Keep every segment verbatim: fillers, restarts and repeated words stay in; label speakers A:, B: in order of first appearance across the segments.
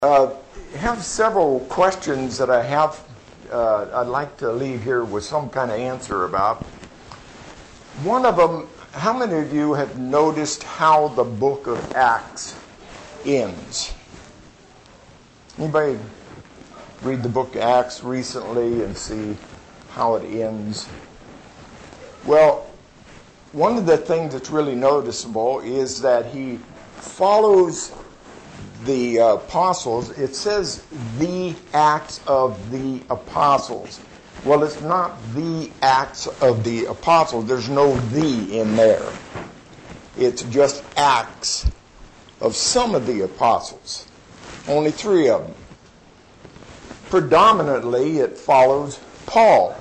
A: Uh, have several questions that I have uh, I'd like to leave here with some kind of answer about. One of them, how many of you have noticed how the book of Acts ends? Anybody read the book of Acts recently and see how it ends? Well, one of the things that's really noticeable is that he follows the uh, apostles. It says the Acts of the Apostles. Well, it's not the Acts of the Apostles. There's no "the" in there. It's just Acts of some of the apostles. Only three of them. Predominantly, it follows Paul.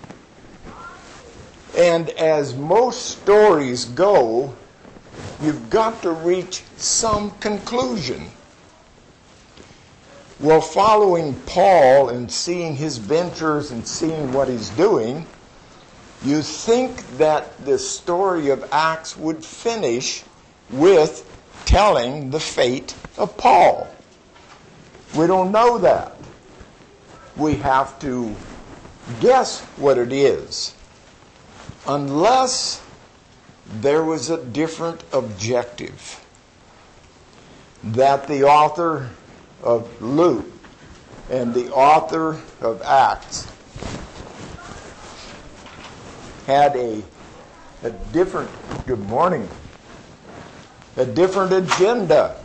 A: And as most stories go, you've got to reach some conclusion. Well, following Paul and seeing his ventures and seeing what he's doing, you think that the story of Acts would finish with telling the fate of Paul. We don't know that. We have to guess what it is, unless there was a different objective that the author of Luke and the author of Acts had a, a different, good morning, a different agenda.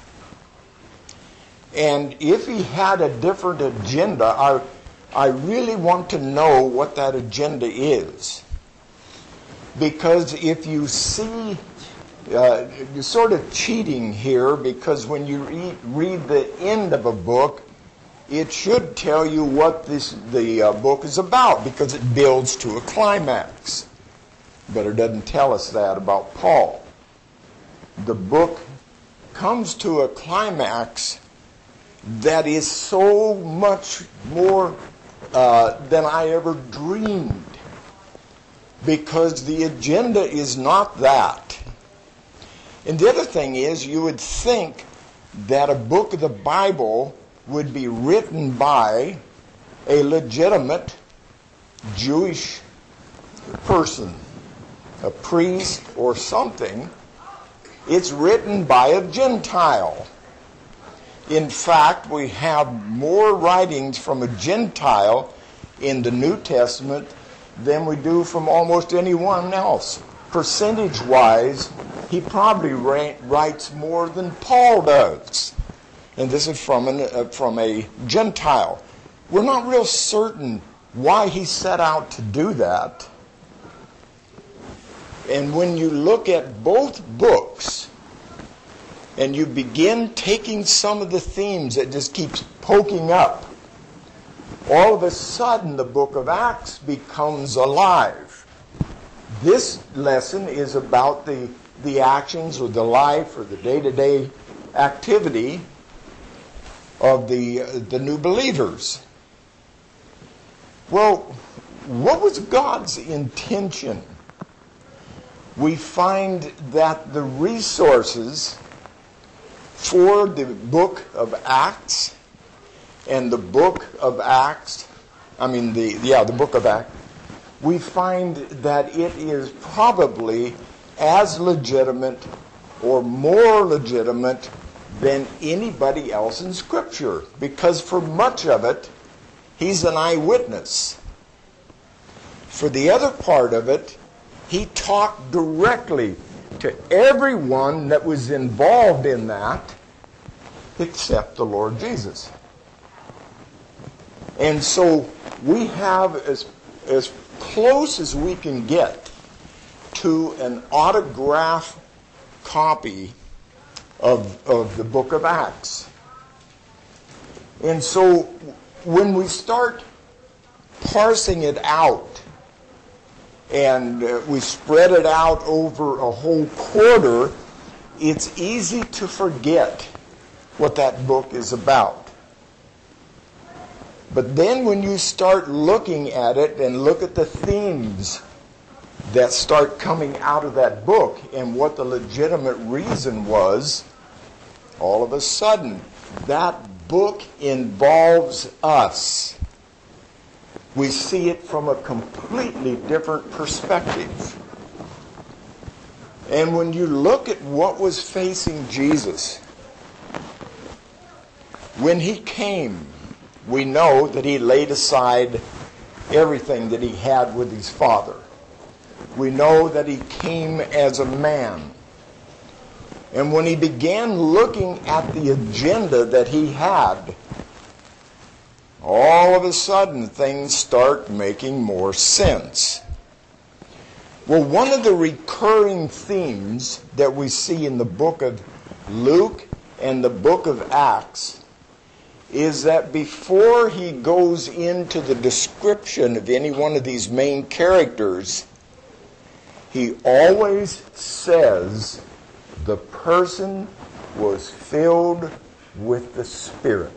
A: And if he had a different agenda, I, I really want to know what that agenda is. Because if you see, uh, you're sort of cheating here, because when you read, read the end of a book, it should tell you what this the uh, book is about, because it builds to a climax. But it doesn't tell us that about Paul. The book comes to a climax that is so much more uh, than I ever dreamed. Because the agenda is not that. And the other thing is, you would think that a book of the Bible would be written by a legitimate Jewish person, a priest or something. It's written by a Gentile. In fact, we have more writings from a Gentile in the New Testament than we do from almost anyone else. Percentage-wise, he probably writes more than Paul does. And this is from, an, uh, from a Gentile. We're not real certain why he set out to do that. And when you look at both books, and you begin taking some of the themes that just keeps poking up, all of a sudden the book of Acts becomes alive. This lesson is about the, the actions or the life or the day-to-day activity of the, uh, the new believers. Well, what was God's intention? We find that the resources for the book of Acts and the book of Acts, I mean, the yeah, the book of Acts, we find that it is probably as legitimate or more legitimate than anybody else in Scripture. Because for much of it, he's an eyewitness. For the other part of it, he talked directly to everyone that was involved in that, except the Lord Jesus. And so we have as, as close as we can get to an autograph copy of, of the book of Acts. And so when we start parsing it out, and uh, we spread it out over a whole quarter, it's easy to forget what that book is about. But then when you start looking at it and look at the themes that start coming out of that book and what the legitimate reason was, all of a sudden that book involves us, we see it from a completely different perspective. And when you look at what was facing Jesus, when he came, we know that he laid aside everything that he had with his Father. We know that he came as a man. And when he began looking at the agenda that he had, all of a sudden things start making more sense. Well, one of the recurring themes that we see in the book of Luke and the book of Acts is that before he goes into the description of any one of these main characters, he always says the person was filled with the Spirit.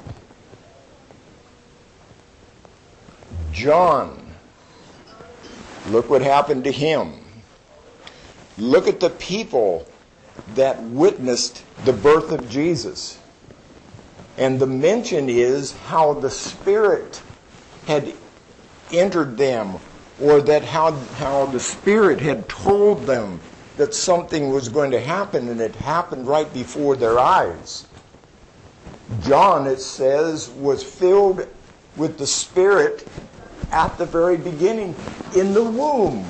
A: John, look what happened to him. Look at the people that witnessed the birth of Jesus. And the mention is how the Spirit had entered them, or that how, how the Spirit had told them that something was going to happen, and it happened right before their eyes. John, it says, was filled with the Spirit at the very beginning, in the womb.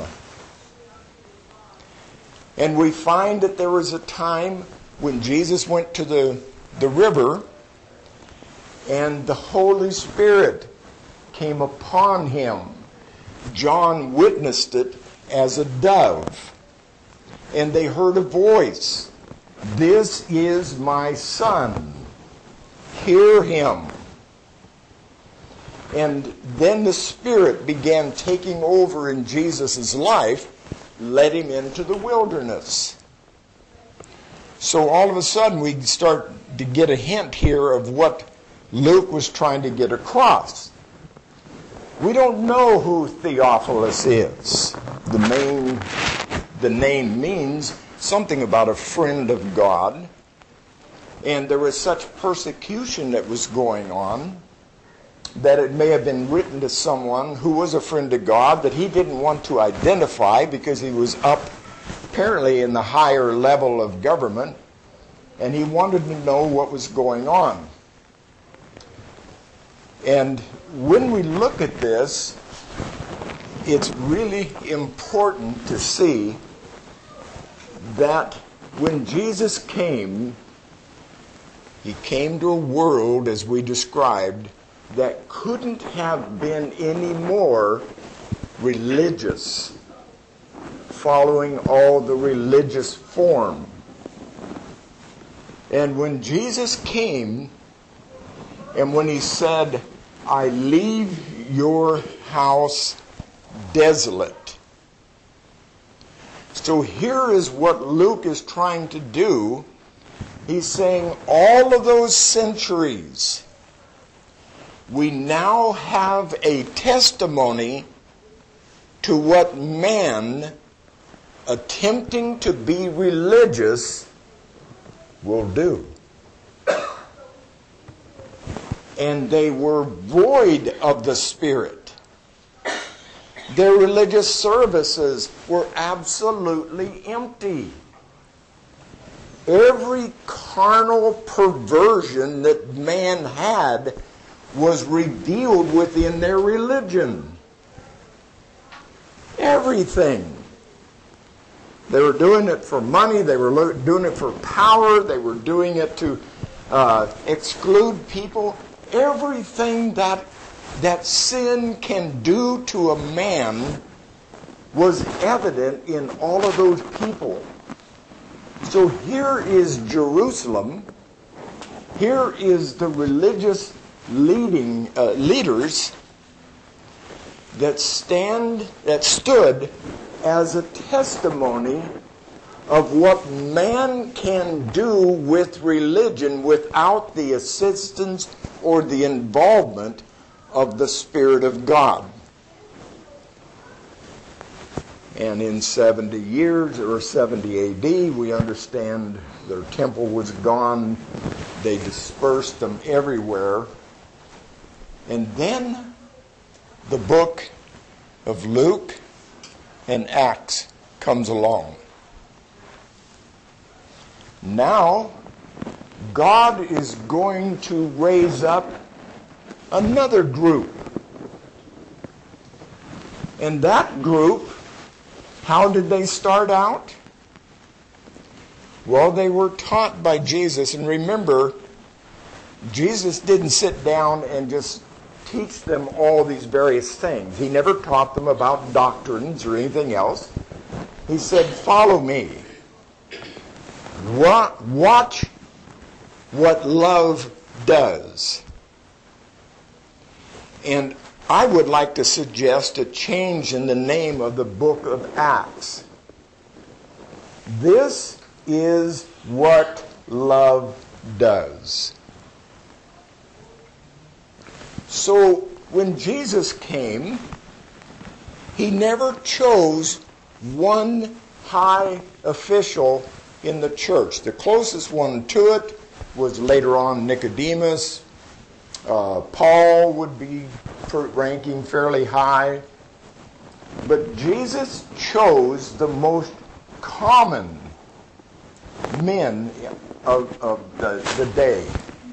A: And we find that there was a time when Jesus went to the, the river, and the Holy Spirit came upon him. John witnessed it as a dove. And they heard a voice. "This is my Son. Hear him." And then the Spirit began taking over in Jesus' life, led him into the wilderness. So all of a sudden we start to get a hint here of what Luke was trying to get across. We don't know who Theophilus is. The main, the name means something about a friend of God. And there was such persecution that was going on that it may have been written to someone who was a friend of God that he didn't want to identify because he was up apparently in the higher level of government, and he wanted to know what was going on. And when we look at this, it's really important to see that when Jesus came, he came to a world, as we described, that couldn't have been any more religious, following all the religious form. And when Jesus came, and when he said, "I leave your house desolate." So here is what Luke is trying to do. He's saying all of those centuries, we now have a testimony to what man attempting to be religious will do. And they were void of the Spirit. Their religious services were absolutely empty. Every carnal perversion that man had was revealed within their religion. Everything. They were doing it for money. They were doing it for power. They were doing it to uh, exclude people. Everything that that sin can do to a man was evident in all of those people. So here is Jerusalem. Here is the religious leading uh, leaders that stand that stood as a testimony of what man can do with religion without the assistance or the involvement of the Spirit of God. And in seventy years, or seventy A D, we understand their temple was gone. They dispersed them everywhere. And then the book of Luke and Acts comes along. Now, God is going to raise up another group. And that group, how did they start out? Well, they were taught by Jesus. And remember, Jesus didn't sit down and just teach them all these various things. He never taught them about doctrines or anything else. He said, follow me. Watch what love does. And I would like to suggest a change in the name of the book of Acts. This is what love does. So when Jesus came, he never chose one high official in the church. The closest one to it was later on Nicodemus. Uh, Paul would be ranking fairly high. But Jesus chose the most common men of, of the, the day.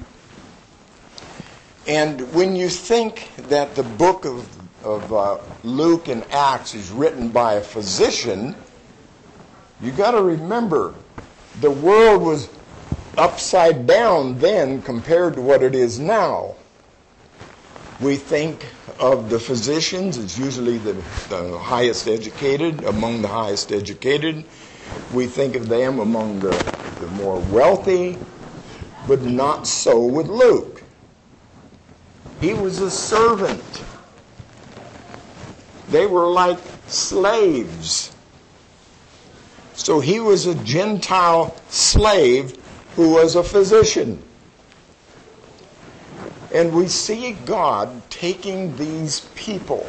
A: And when you think that the book of, of uh, Luke and Acts is written by a physician, you got to remember the world was upside down then compared to what it is now. We think of the physicians as usually the, the highest educated, among the highest educated. We think of them among the, the more wealthy, but not so with Luke. He was a servant. They were like slaves. So he was a Gentile slave who was a physician. And we see God taking these people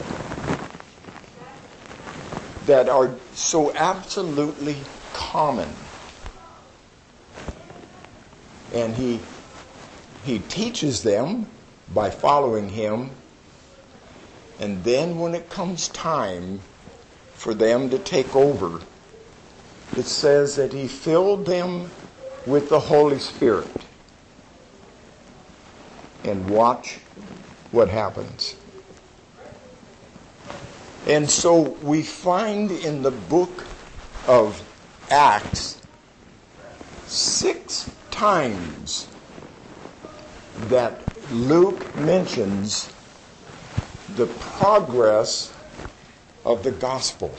A: that are so absolutely common. And he, he teaches them by following him. And then when it comes time for them to take over, it says that he filled them with the Holy Spirit. And watch what happens. And so we find in the book of Acts six times that Luke mentions the progress of the gospel.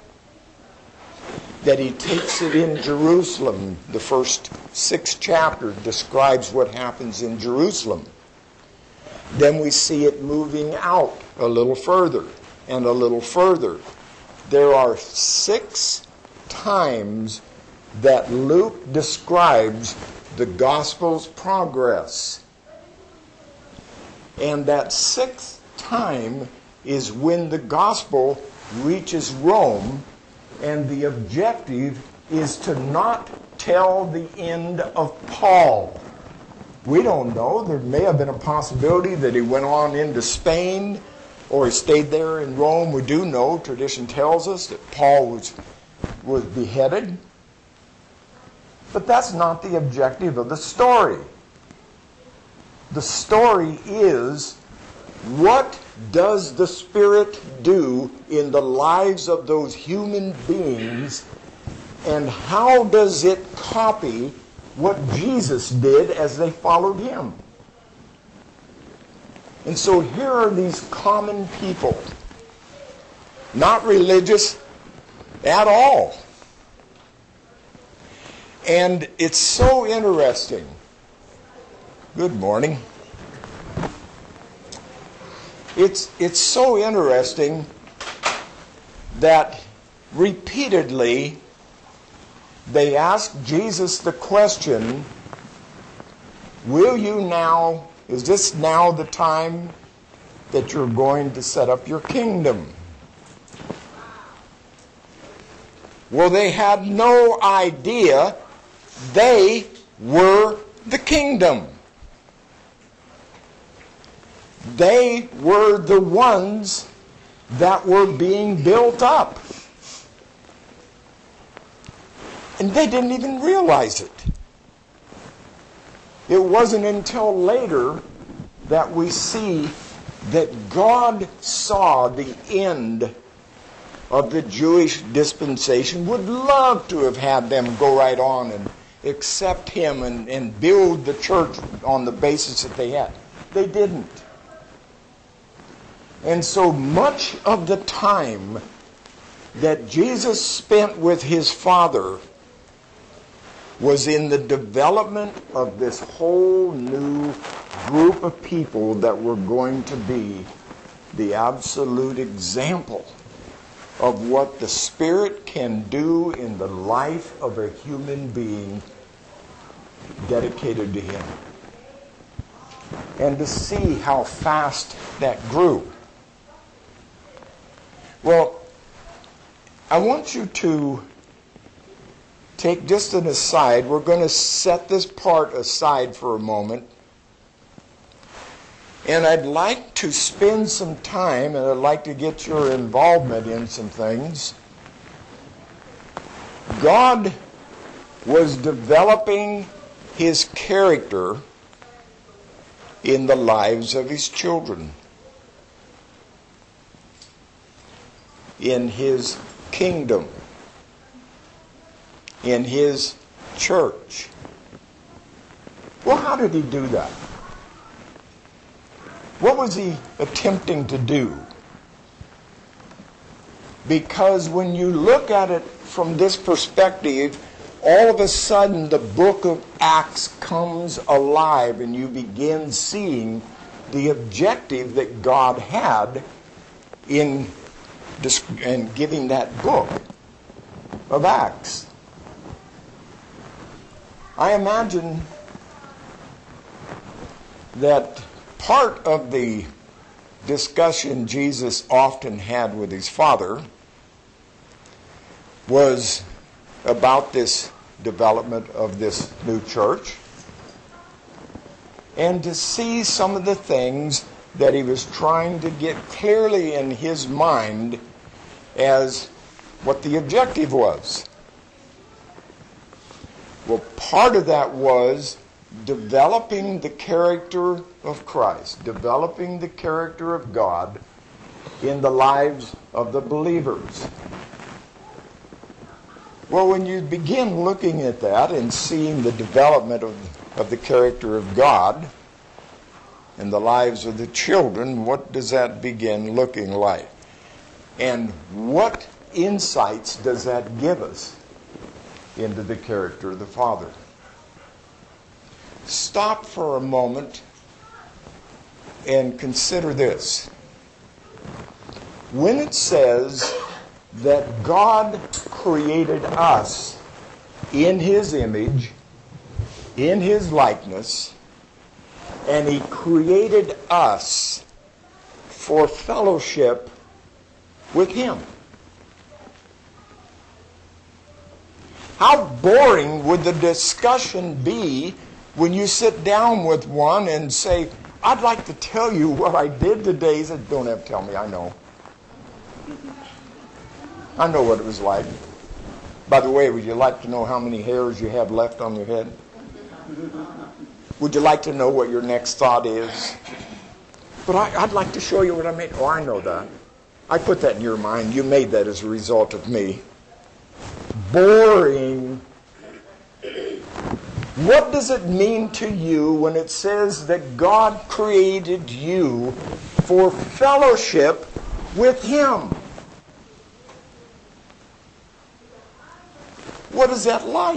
A: That he takes it in Jerusalem. The first six chapters describes what happens in Jerusalem. Then we see it moving out a little further and a little further. There are six times that Luke describes the gospel's progress. And that sixth time is when the gospel reaches Rome, and the objective is to not tell the end of Paul. We don't know. There may have been a possibility that he went on into Spain or he stayed there in Rome. We do know, tradition tells us, that Paul was, was beheaded. But that's not the objective of the story. The story is, what does the Spirit do in the lives of those human beings, and how does it copy what Jesus did as they followed him? And so here are these common people, not religious at all. And it's so interesting. Good morning. It's, it's so interesting that repeatedly they ask Jesus the question, will you now, is this now the time that you're going to set up your kingdom? Well, they had no idea they were the kingdom. They were the ones that were being built up. And they didn't even realize it. It wasn't until later that we see that God saw the end of the Jewish dispensation, would love to have had them go right on and accept him and, and build the church on the basis that they had. They didn't. And so much of the time that Jesus spent with his Father was in the development of this whole new group of people that were going to be the absolute example of what the Spirit can do in the life of a human being dedicated to him. And to see how fast that grew. Well, I want you to take just an aside. We're going to set this part aside for a moment. And I'd like to spend some time, and I'd like to get your involvement in some things. God was developing his character in the lives of his children, in his kingdom, in his church. Well, how did he do that? What was he attempting to do? Because when you look at it from this perspective, all of a sudden the book of Acts comes alive and you begin seeing the objective that God had in, in giving that book of Acts. I imagine that part of the discussion Jesus often had with his Father was about this development of this new church, and to see some of the things that he was trying to get clearly in his mind as what the objective was. Well, part of that was developing the character of Christ, developing the character of God in the lives of the believers. Well, when you begin looking at that and seeing the development of, of the character of God in the lives of the children, what does that begin looking like? And what insights does that give us into the character of the Father? Stop for a moment and consider this. When it says that God created us in his image, in his likeness, and he created us for fellowship with him, how boring would the discussion be when you sit down with one and say, I'd like to tell you what I did today. He said, don't have to tell me, I know. I know what it was like. By the way, would you like to know how many hairs you have left on your head? Would you like to know what your next thought is? But I, I'd like to show you what I made. Oh, I know that. I put that in your mind. You made that as a result of me. Boring. What does it mean to you when it says that God created you for fellowship with him? What is that like?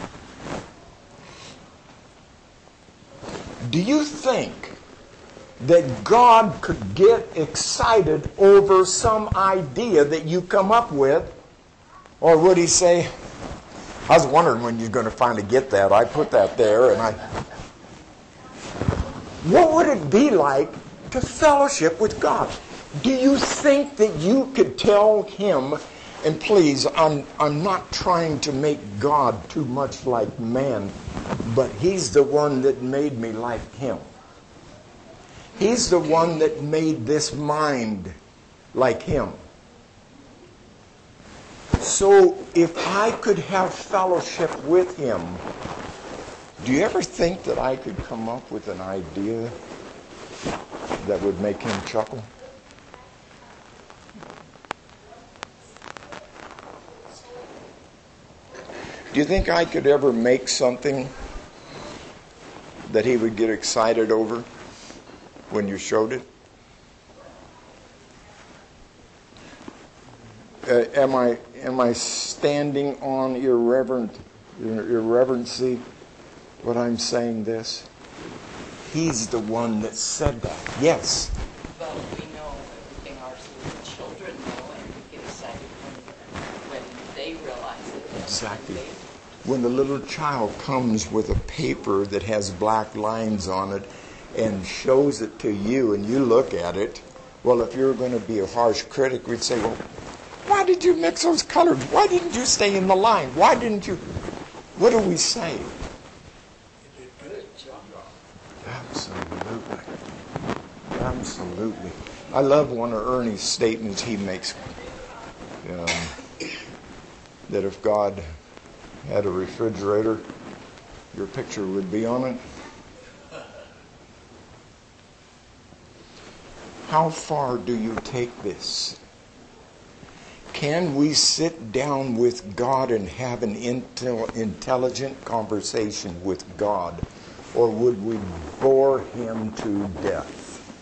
A: Do you think that God could get excited over some idea that you come up with? Or would he say, I was wondering when you're going to finally get that. I put that there and I... What would it be like to fellowship with God? Do you think that you could tell him And please, I'm, I'm not trying to make God too much like man, but He's the one that made me like Him. He's the one that made this mind like Him. So if I could have fellowship with Him, do you ever think that I could come up with an idea that would make Him chuckle? Do you think I could ever make something that He would get excited over when you showed it? Uh, am I am I standing on irreverent irreverency when I'm saying this? He's the one that said that. Yes.
B: Well, we know everything our little children know, and we get excited when, when they realize it.
A: Exactly. When the little child comes with a paper that has black lines on it and shows it to you and you look at it, well, if you're going to be a harsh critic, we'd say, well, why did you mix those colors? Why didn't you stay in the line? Why didn't you? What do we say? Absolutely. Absolutely. I love one of Ernie's statements he makes, um, that if God had a refrigerator, your picture would be on it. How far do you take this? Can we sit down with God and have an intel- intelligent conversation with God, or would we bore Him to death?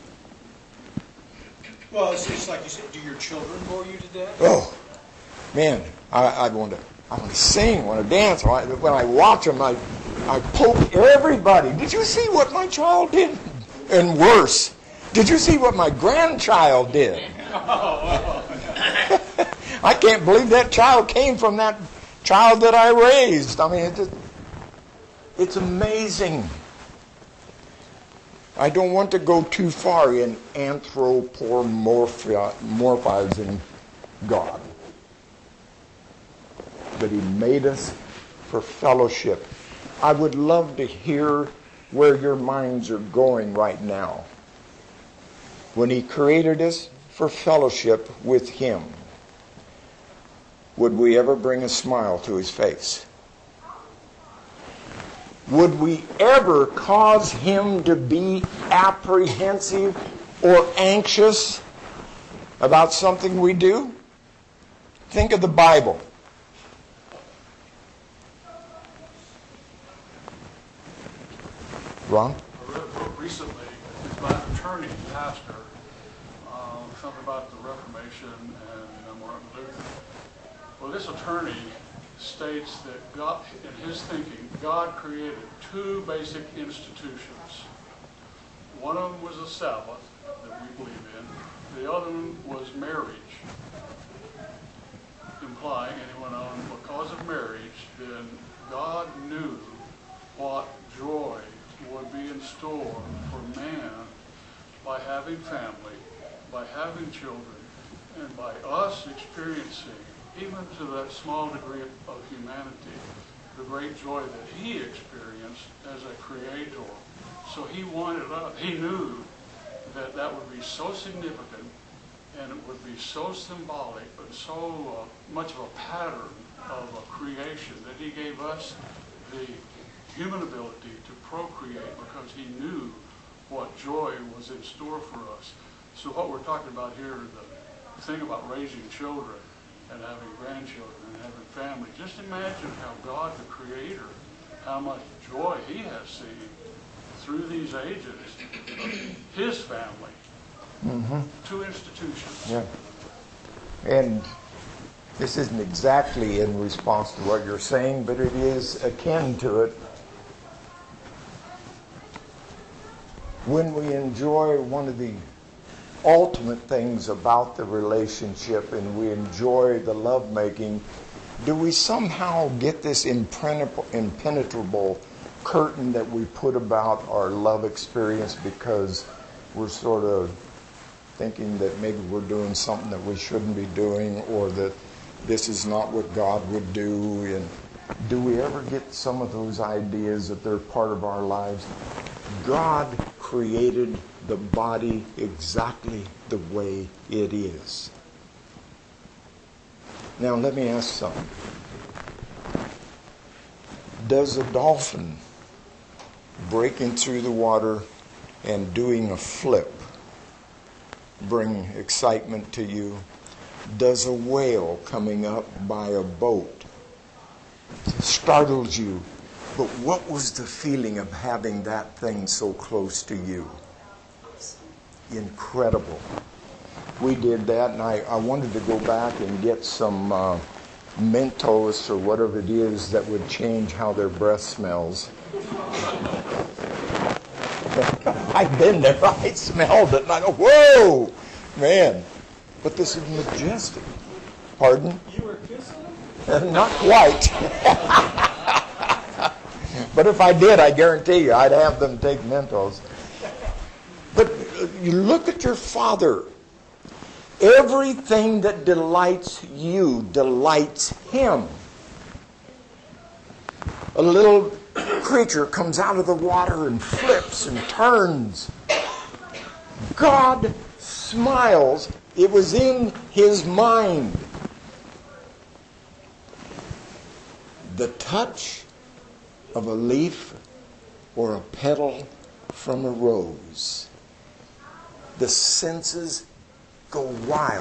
C: Well, it's just like you said, do your children bore you to death?
A: Oh, man, I, I want to I want to sing, want to dance. When I watch them, I, I poke everybody. Did you see what my child did? And worse, did you see what my grandchild did? I can't believe that child came from that child that I raised. I mean, it just, it's amazing. I don't want to go too far in anthropomorphizing God. But He made us for fellowship. I would love to hear where your minds are going right now. When He created us for fellowship with Him, would we ever bring a smile to His face? Would we ever cause Him to be apprehensive or anxious about something we do? Think of the Bible. Ron?
D: I read a book recently by an attorney, pastor, uh, something about the Reformation and Martin Luther. Well, this attorney states that God, in his thinking, God created two basic institutions. One of them was the Sabbath that we believe in. The other one was marriage, implying, and he went on, because of marriage, then God knew what joy would be in store for man by having family, by having children, and by us experiencing, even to that small degree of humanity, the great joy that He experienced as a creator. So He wanted us, He knew that that would be so significant and it would be so symbolic and so uh, much of a pattern of a creation that He gave us the human ability to procreate because He knew what joy was in store for us. So what we're talking about here, the thing about raising children and having grandchildren and having family, just imagine how God the Creator, how much joy He has seen through these ages of His family. Mm-hmm. Two institutions.
A: Yeah. And this isn't exactly in response to what you're saying, but it is akin to it. When we enjoy one of the ultimate things about the relationship and we enjoy the lovemaking, do we somehow get this impenetrable, impenetrable curtain that we put about our love experience because we're sort of thinking that maybe we're doing something that we shouldn't be doing, or that this is not what God would do. And do we ever get some of those ideas that they're part of our lives? God created the body exactly the way it is. Now let me ask something. Does a dolphin breaking through the water and doing a flip bring excitement to you? Does a whale coming up by a boat startles you? But what was the feeling of having that thing so close to you? Incredible. We did that, and I, I wanted to go back and get some uh, Mentos or whatever it is that would change how their breath smells. I've been there. I smelled it, and I go, whoa, man. But this is majestic. Pardon?
C: You were kissing him?
A: Not quite. But if I did, I guarantee you, I'd have them take Mentos. But you look at your Father. Everything that delights you delights Him. A little creature comes out of the water and flips and turns. God smiles. It was in His mind. The touch of a leaf or a petal from a rose. The senses go wild.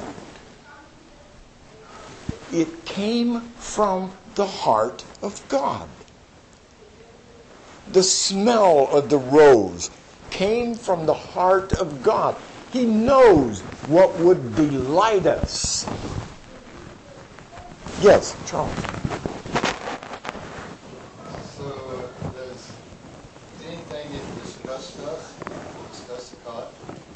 A: It came from the heart of God. The smell of the rose came from the heart of God. He knows what would delight us. Yes, Charles.
E: So, does anything that disgusts us disgust God?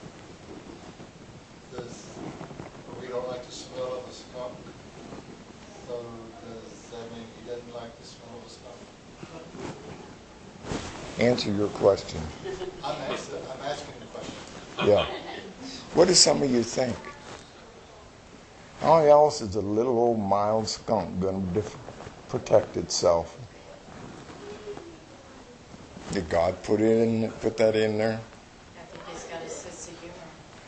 E: Does we don't like the smell of a skunk? So does that mean He doesn't like the smell of a skunk?
A: Answer your question.
E: I'm asking, I'm asking the question.
A: Yeah. What do some of you think? How else is a little old mild skunk going to dif- protect itself? Did God put it in, put that in there?
B: I think He's got a sense of humor.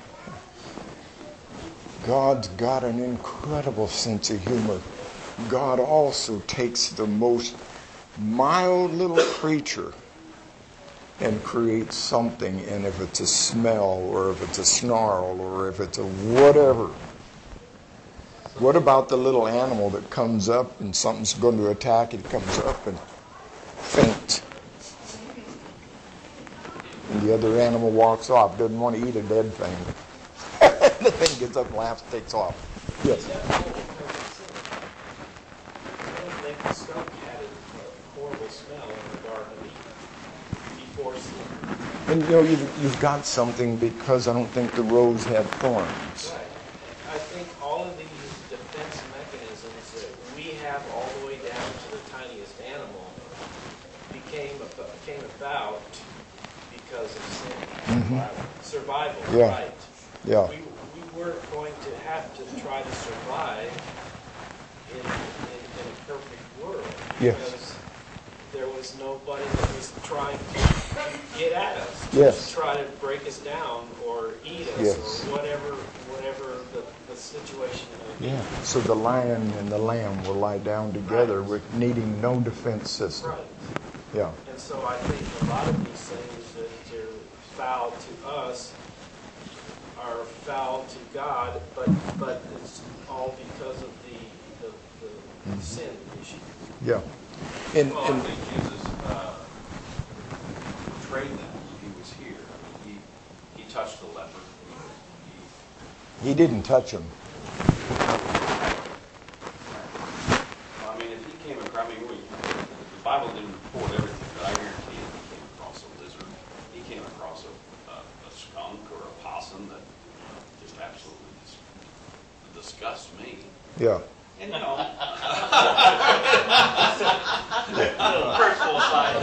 A: God's got an incredible sense of humor. God also takes the most mild little creature and creates something, and if it's a smell, or if it's a snarl, or if it's a whatever. What about the little animal that comes up and something's going to attack, it comes up and faints? And the other animal walks off, doesn't want to eat a dead thing. The thing gets up, laughs, takes off. Yes?
F: I don't think the skunk had a horrible smell in the Garden of Eden before sin.
A: And you know, you've, you've got something, because I don't think the rose had thorns.
F: Right. I think all of these defense mechanisms that we have all the way down to the tiniest animal became came about because of sin.
A: Mm-hmm.
F: Survival,
A: Yeah.
F: right?
A: Yeah.
F: We, we weren't going to have to try to survive in, in, in a perfect world.
A: Yes.
F: Because there was nobody that was trying to get at us, to
A: Yes.
F: try to break us down or eat us
A: Yes.
F: or whatever whatever the, the situation may be.
A: Yeah. So the lion and the lamb will lie down together
F: Right.
A: with needing no defense system.
F: Right.
A: Yeah.
F: And so I think a lot of these things that are foul to us are foul to God, but but it's all because of the the, the
A: Mm-hmm.
F: sin issue.
A: Yeah. And,
G: Well, I
A: and
G: think Jesus uh, portrayed that when He was here. He he touched the leper. He,
A: he didn't touch him.
G: he, I mean, if He came across, I mean, we, the Bible didn't report everything, but I guarantee if He came across a lizard, He came across a, a, a skunk or a possum that just absolutely dis- disgusts me.
A: Yeah.
G: And you know, personal side.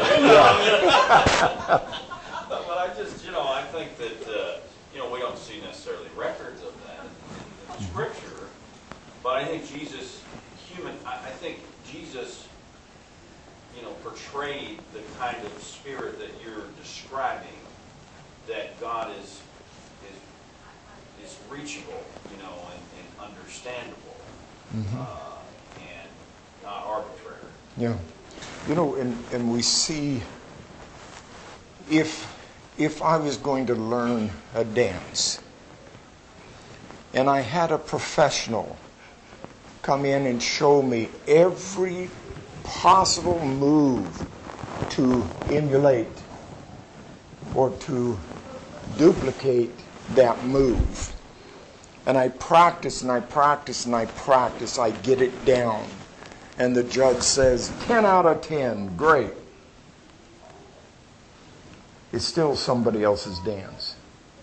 G: but, but I just, you know, I think that uh, you know we don't see necessarily records of that in, in Scripture, but I think Jesus Jesus, you know, portrayed the kind of spirit that you're describing, that God is is is reachable, you know, and, and understandable,
A: Mhm.
G: uh, and not arbitrary.
A: Yeah. You know, and, and we see, if if I was going to learn a dance and I had a professional come in and show me every possible move to emulate or to duplicate that move, and I practice and I practice and I practice, I get it down, and the judge says ten out of ten, great. It's still somebody else's dance.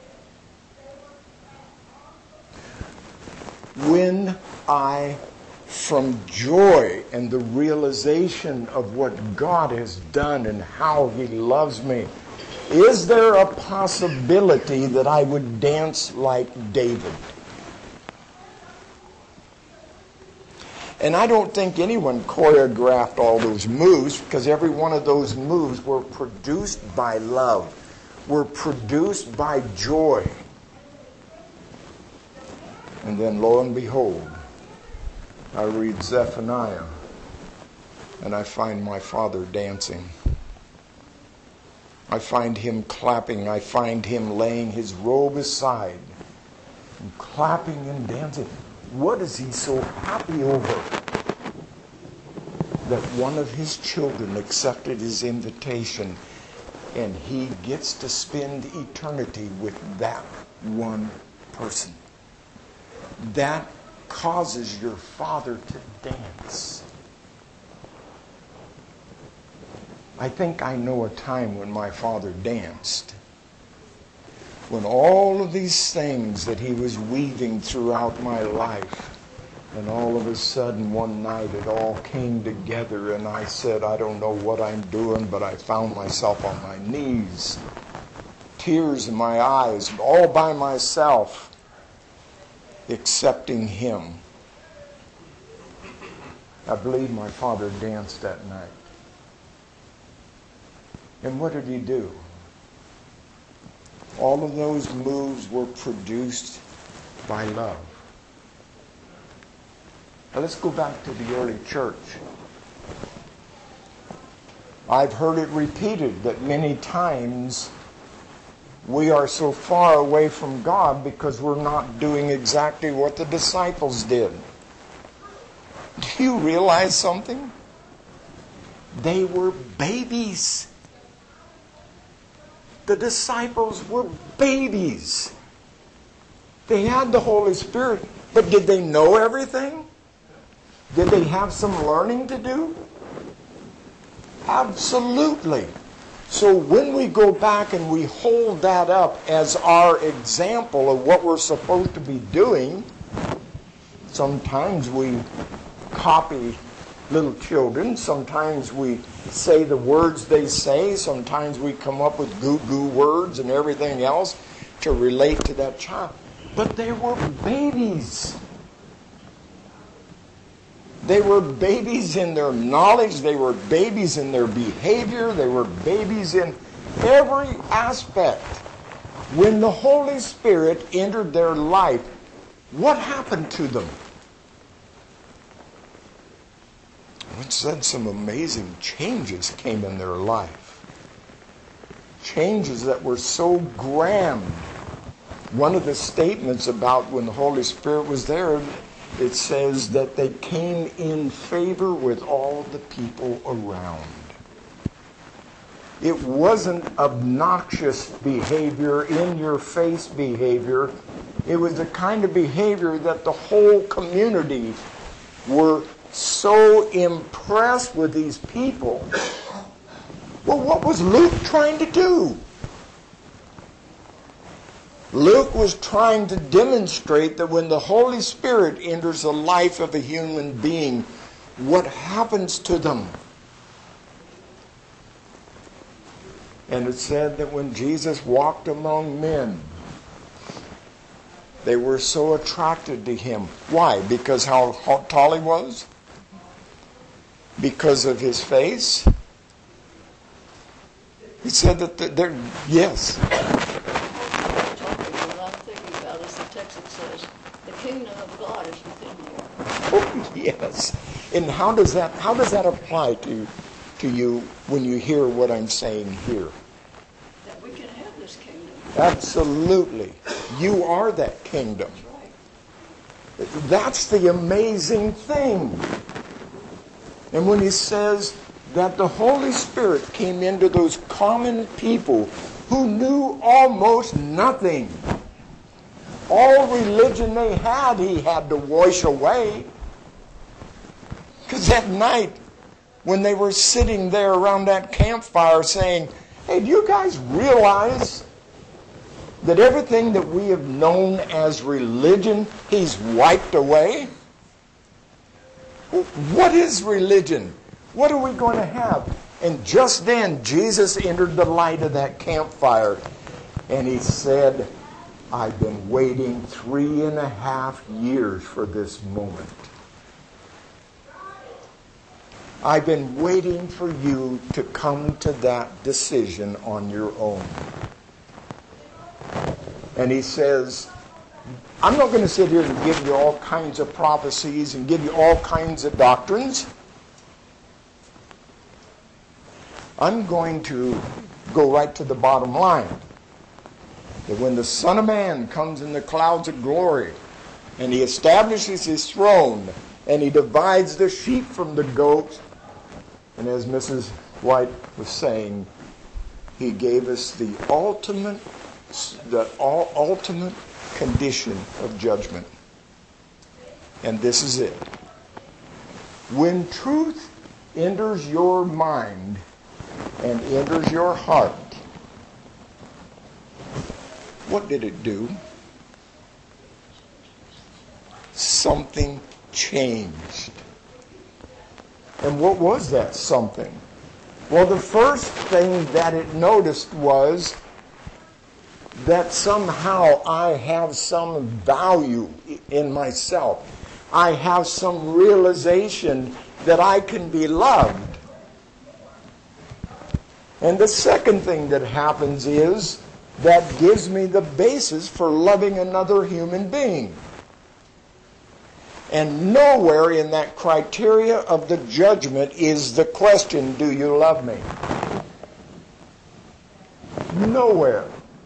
A: When I, from joy and the realization of what God has done and how He loves me, is there a possibility that I would dance like David? And I don't think anyone choreographed all those moves, because every one of those moves were produced by love, were produced by joy. And then lo and behold, I read Zephaniah and I find my father dancing. I find him clapping. I find him laying his robe aside and clapping and dancing. What is he so happy over? That one of his children accepted his invitation and he gets to spend eternity with that one person. That causes your father to dance. I think I know a time when my father danced. When all of these things that he was weaving throughout my life, and all of a sudden one night it all came together and I said, I don't know what I'm doing, but I found myself on my knees, tears in my eyes, all by myself, accepting him. I believe my father danced that night. And what did he do? All of those moves were produced by love. Now let's go back to the early church. I've heard it repeated that many times we are so far away from God because we're not doing exactly what the disciples did. Do you realize something? They were babies. The disciples were babies. They had the Holy Spirit, but did they know everything? Did they have some learning to do? Absolutely. So when we go back and we hold that up as our example of what we're supposed to be doing, sometimes we copy little children, sometimes we say the words they say, sometimes we come up with goo-goo words and everything else to relate to that child. But they were babies. They were babies in their knowledge, they were babies in their behavior, they were babies in every aspect. When the Holy Spirit entered their life, what happened to them? It said some amazing changes came in their life. Changes that were so grand. One of the statements about when the Holy Spirit was there, it says that they came in favor with all the people around. It wasn't obnoxious behavior, in-your-face behavior. It was the kind of behavior that the whole community were so impressed with these people. Well, what was Luke trying to do? Luke was trying to demonstrate that when the Holy Spirit enters the life of a human being, what happens to them? And it said that when Jesus walked among men, they were so attracted to him. Why? Because how tall he was? because of his face? He said that the- they're, yes.
C: What I'm thinking about is the text that says, the kingdom of God is within you.
A: Oh, yes. And how does that how does that apply to to you when you hear what I'm saying here?
C: That we can have this kingdom.
A: Absolutely. You are that kingdom.
C: That's right.
A: That's the amazing thing. And when he says that the Holy Spirit came into those common people who knew almost nothing. All religion they had, he had to wash away. Because that night, when they were sitting there around that campfire saying, hey, do you guys realize that everything that we have known as religion, he's wiped away? What is religion? What are we going to have? And just then, Jesus entered the light of that campfire, and he said, I've been waiting three and a half years for this moment. I've been waiting for you to come to that decision on your own. And he says, I'm not going to sit here and give you all kinds of prophecies and give you all kinds of doctrines. I'm going to go right to the bottom line. That when the Son of Man comes in the clouds of glory and he establishes his throne and he divides the sheep from the goats, and as Missus White was saying, he gave us the ultimate, the ultimate condition of judgment. And this is it. When truth enters your mind and enters your heart, what did it do? Something changed. And what was that something? Well, the first thing that it noticed was that somehow I have some value in myself. I have some realization that I can be loved. And the second thing that happens is that gives me the basis for loving another human being. And nowhere in that criteria of the judgment is the question, do you love me? Nowhere.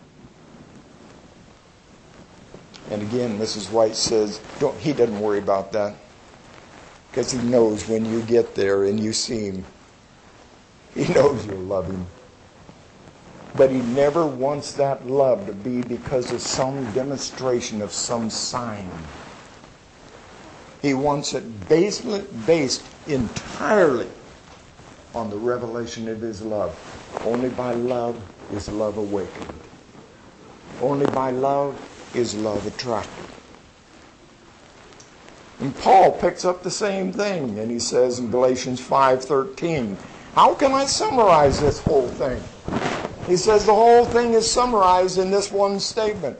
A: And again, Missus White says, don't, he doesn't worry about that. Because he knows when you get there and you see him, he knows you'll love him. But he never wants that love to be because of some demonstration of some sign. He wants it based, based entirely on the revelation of his love. Only by love is love awakened. Only by love is love attracted. And Paul picks up the same thing, and he says in Galatians five thirteen, how can I summarize this whole thing? He says the whole thing is summarized in this one statement.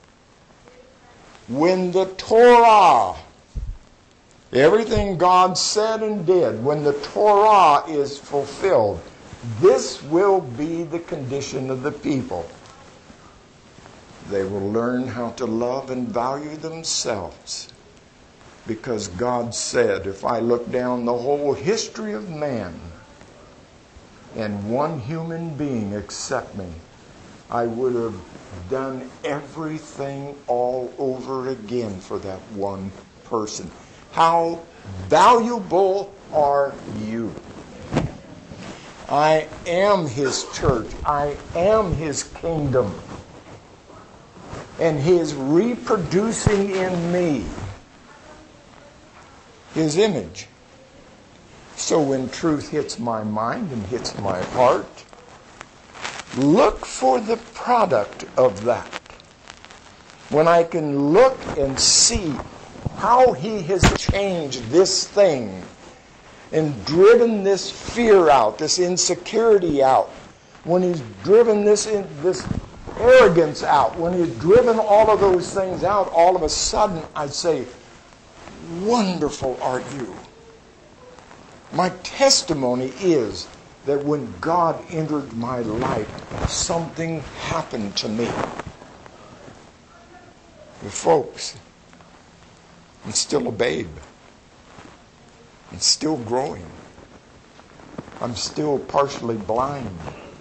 A: When the Torah, everything God said and did, when the Torah is fulfilled, this will be the condition of the people. They will learn how to love and value themselves. Because God said, if I look down the whole history of man, and one human being accept me, I would have done everything all over again for that one person. How valuable are you? I am his church. I am his kingdom. And he is reproducing in me his image. So when truth hits my mind and hits my heart, look for the product of that. When I can look and see how he has changed this thing and driven this fear out, this insecurity out, when he's driven this in, this arrogance out, when he's driven all of those things out, all of a sudden I'd say, wonderful art you. My testimony is that when God entered my life, something happened to me. But folks, I'm still a babe. I'm still growing. I'm still partially blind.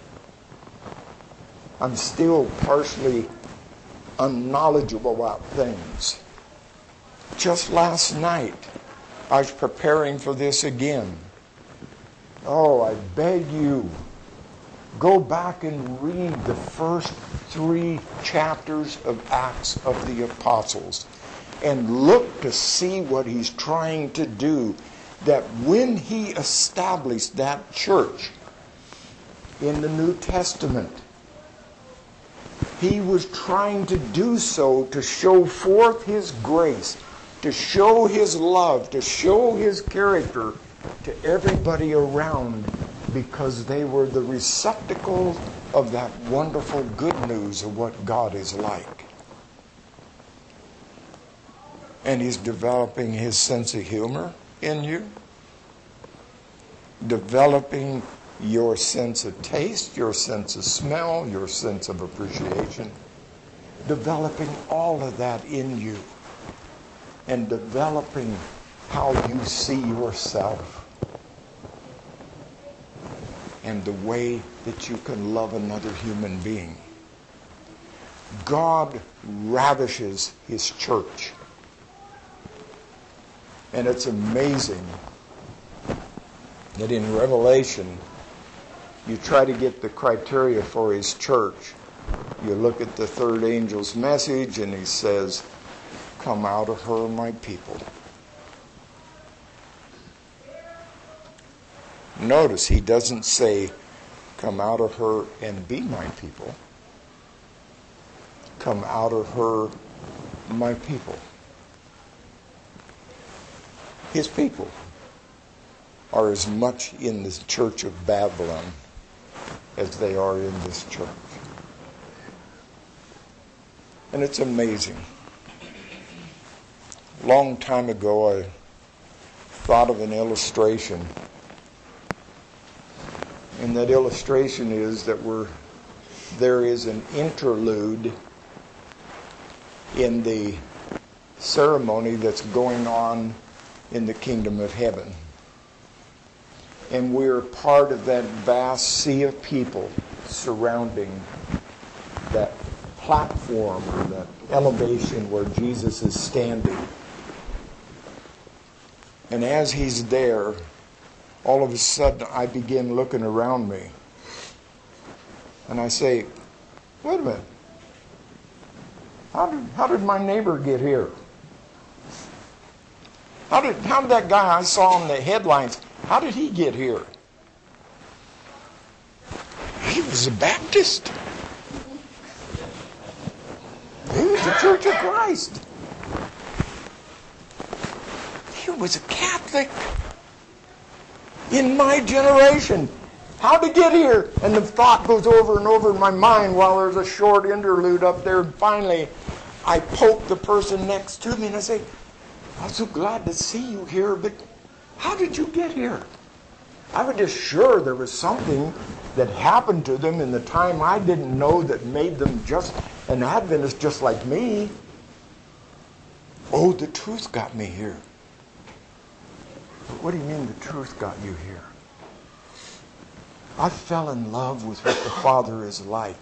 A: I'm still partially unknowledgeable about things. Just last night, I was preparing for this again. Oh, I beg you, go back and read the first three chapters of Acts of the Apostles and look to see what he's trying to do. That when he established that church in the New Testament, he was trying to do so to show forth his grace, to show his love, to show his character to everybody around, because they were the receptacles of that wonderful good news of what God is like. And he's developing his sense of humor in you, developing your sense of taste, your sense of smell, your sense of appreciation, developing all of that in you, and developing how you see yourself and the way that you can love another human being. God ravishes his church. And it's amazing that in Revelation, you try to get the criteria for his church. You look at the third angel's message and he says, "Come out of her, my people." Notice he doesn't say, "Come out of her and be my people." Come out of her, my people. His people are as much in the church of Babylon as they are in this church. And it's amazing. A long time ago, I thought of an illustration. And that illustration is that we're, there is an interlude in the ceremony that's going on in the kingdom of heaven. And we're part of that vast sea of people surrounding that platform or that elevation where Jesus is standing. And as he's there, all of a sudden I begin looking around me. And I say, wait a minute. How did, how did my neighbor get here? How did, how did that guy I saw in the headlines, how did he get here? He was a Baptist. He was the Church of Christ. He was a Catholic. In my generation. How to get here? And the thought goes over and over in my mind while there's a short interlude up there. And finally, I poke the person next to me and I say, "I'm so glad to see you here, but how did you get here?" I was just sure there was something that happened to them in the time I didn't know that made them just an Adventist just like me. Oh, the truth got me here. But what do you mean the truth got you here? I fell in love with what the Father is like.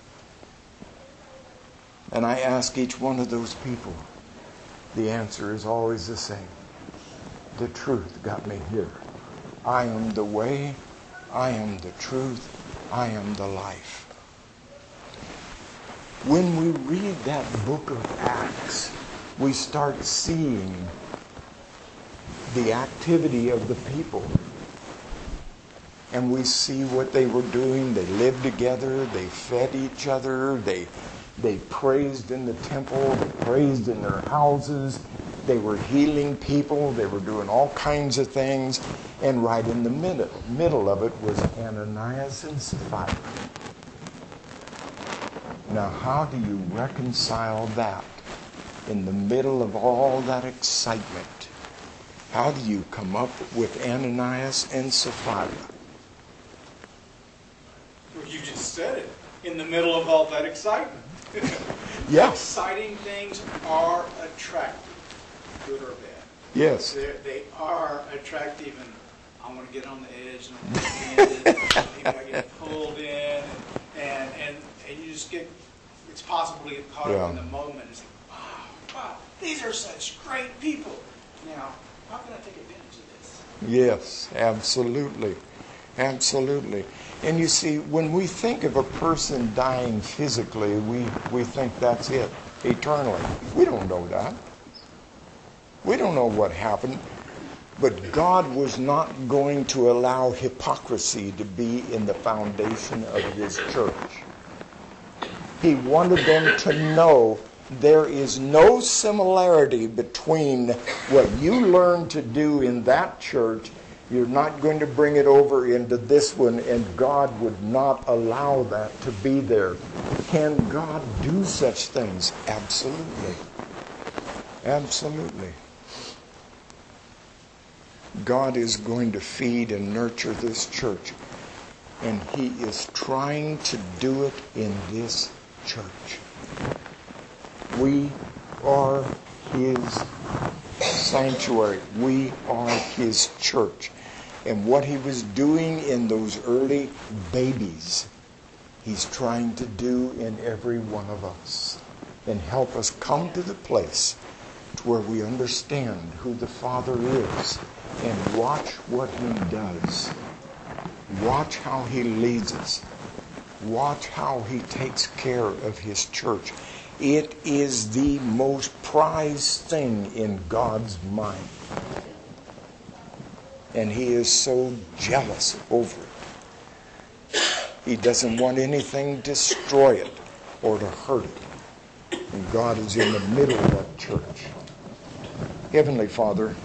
A: And I ask each one of those people, the answer is always the same. The truth got me here. I am the way, I am the truth, I am the life. When we read that book of Acts, we start seeing the activity of the people. And we see what they were doing. They lived together. They fed each other. They, they praised in the temple. They praised in their houses. They were healing people. They were doing all kinds of things. And right in the middle, middle of it was Ananias and Sapphira. Now, how do you reconcile that in the middle of all that excitement? How do you come up with Ananias and Sapphira?
H: Well, you just said it. In the middle of all that excitement.
A: Yeah.
H: Exciting things are attractive, good or bad.
A: Yes.
H: They're, they are attractive, and I want to get on the edge, and I want to get in, maybe I get pulled in, and, and, and you just get, it's possible to get caught
A: Yeah.
H: up in the moment. It's like, wow, wow, these are such great people. Now, how can I take advantage of this?
A: Yes, absolutely. Absolutely. And you see, when we think of a person dying physically, we, we think that's it, eternally. We don't know that. We don't know what happened. But God was not going to allow hypocrisy to be in the foundation of His church. He wanted them to know there is no similarity between what you learn to do in that church. You're not going to bring it over into this one, and God would not allow that to be there. Can God do such things? Absolutely. Absolutely. God is going to feed and nurture this church, and He is trying to do it in this church. We are His sanctuary. We are His church. And what He was doing in those early babies, He's trying to do in every one of us. And help us come to the place to where we understand who the Father is and watch what He does. Watch how He leads us. Watch how He takes care of His church. It is the most prized thing in God's mind. And He is so jealous over it. He doesn't want anything to destroy it or to hurt it. And God is in the middle of that church. Heavenly Father,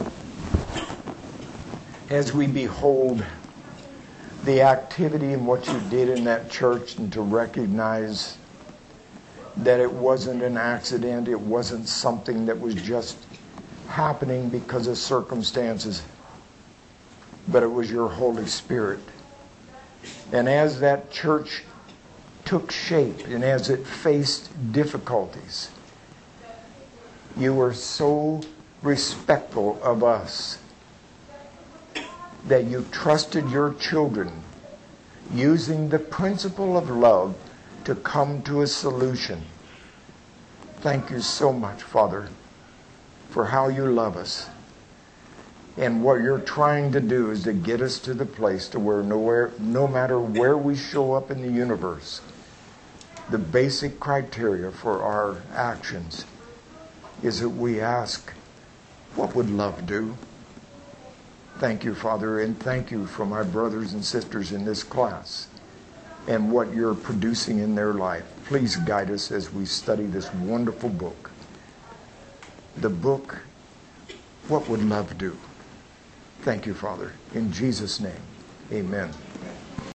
A: as we behold the activity and what You did in that church, and to recognize that it wasn't an accident, it wasn't something that was just happening because of circumstances, but it was Your Holy Spirit. And as that church took shape and as it faced difficulties, You were so respectful of us that You trusted Your children, using the principle of love, to come to a solution. Thank You so much, Father, for how You love us. And what You're trying to do is to get us to the place to where nowhere, no matter where we show up in the universe, the basic criteria for our actions is that we ask, what would love do? Thank You, Father, and thank You for my brothers and sisters in this class and what You're producing in their life. Please guide us as we study this wonderful book. The book, What Would Love Do? Thank You, Father. In Jesus' name, amen.